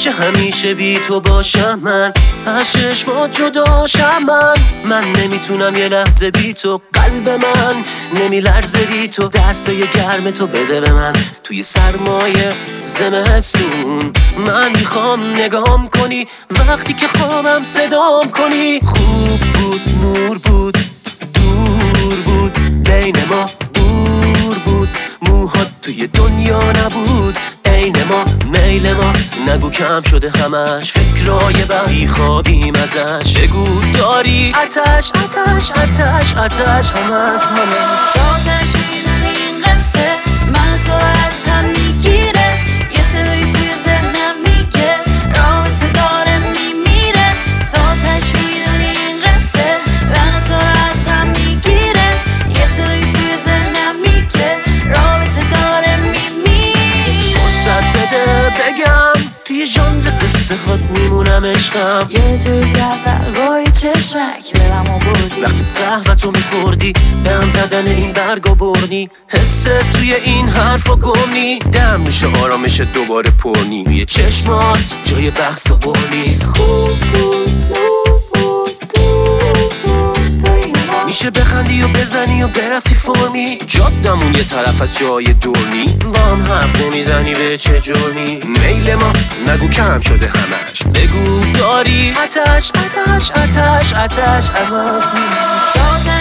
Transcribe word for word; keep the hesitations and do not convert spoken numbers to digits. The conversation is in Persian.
میشه همیشه بی تو باشم من، از چشمات جداشم من. من نمیتونم یه لحظه بی تو، قلب من نمیلرزه بی تو. دستای گرم تو بده به من توی سرمایه زمستون. من میخوام نگام کنی وقتی که خوابم صدام کنی. خوب بود نور بود دور بود بین ما، دور بود موهات توی دنیا نبود عین ما. میل ما نگو کم شده همش، فکرای بر بیخوابیم ازش. بگو داری آتش آتش آتش آتش همش همش. تا آتش میدونی این قصه من تو از هم میگیره. یه صدایی توی ذهنم میگه رابطه داره میمیره. تا آتش میدونی این قصه من تو از هم میگیره. یه صدایی توی ذهنم میگه رابطه داره میمیره. فرصت بده بگم توی ژانر قصه هات میمونم عشقم. یه طور زول با یه چشمک دلمو بردی. وقتی قهوه تو میخوردی به هم زدن این برگا بردی. حست توی این حرفا گمنی، دم میشه آرامش دوباره پرنی. توی چشمات جای بحث و بر نیست. خوب بود نور بود دور بود بین ما. میشه بخندی و بزنی و برقصی فرمی. جادمون یه طرف از جای دورنی. با هم حرف نمیزنی به چه جرمی. میل ما نگو کم شده همش، بگو داری آتش آتش آتش آتش همش. تا